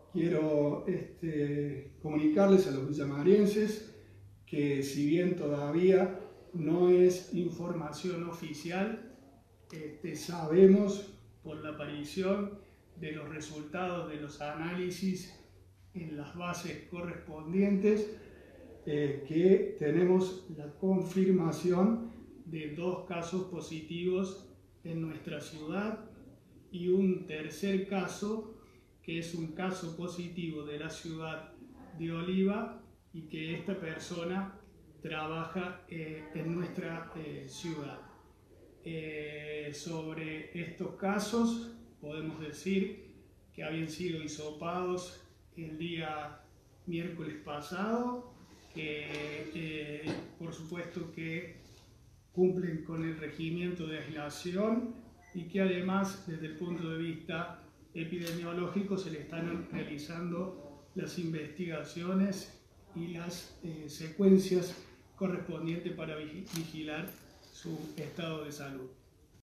Quiero comunicarles a los villamarienses que, si bien todavía no es información oficial, sabemos por la aparición de los resultados de los análisis en las bases correspondientes que tenemos la confirmación de 2 casos positivos en nuestra ciudad y un tercer caso que es un caso positivo de la ciudad de Oliva y que esta persona trabaja en nuestra ciudad. Sobre estos casos podemos decir que habían sido hisopados el día miércoles pasado, que por supuesto que cumplen con el regimiento de aislación y que además desde el punto de vista epidemiológico se le están realizando las investigaciones y las secuencias correspondientes para vigilar su estado de salud.